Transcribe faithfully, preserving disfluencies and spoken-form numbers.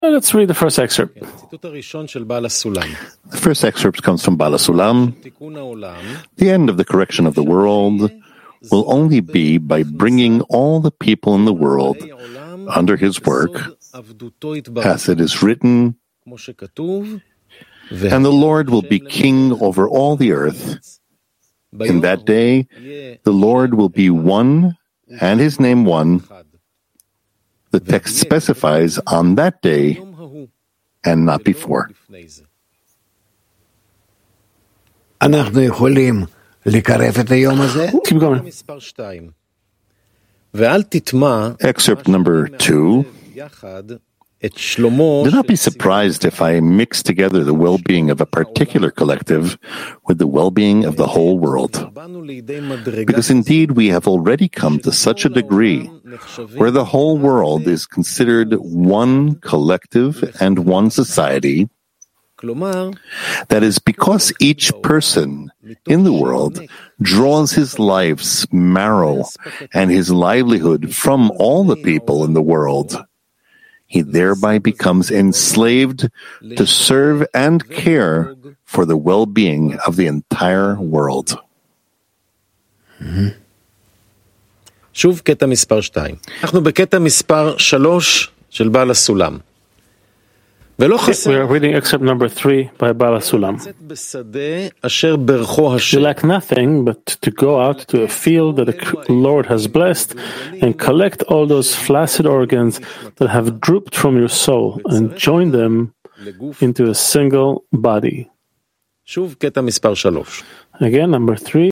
Let's read the first excerpt. The first excerpt comes from Baal HaSulam. The end of the correction of the world will only be by bringing all the people in the world under his work, as it is written, and the Lord will be king over all the earth. In that day, the Lord will be one, and his name one. The text specifies on that day and not before. Keep going. Excerpt number two. Do not be surprised if I mix together the well-being of a particular collective with the well-being of the whole world. Because indeed we have already come to such a degree where the whole world is considered one collective and one society. That is because each person in the world draws his life's marrow and his livelihood from all the people in the world. He thereby becomes enslaved to serve and care for the well-being of the entire world. שוב קטע מספר שתיים. אנחנו בקטע מספר שלוש של בעל הסולם. We are reading excerpt number three by Baal HaSulam. You lack nothing but to go out to a field that the Lord has blessed and collect all those flaccid organs that have drooped from your soul and join them into a single body. Again, number three.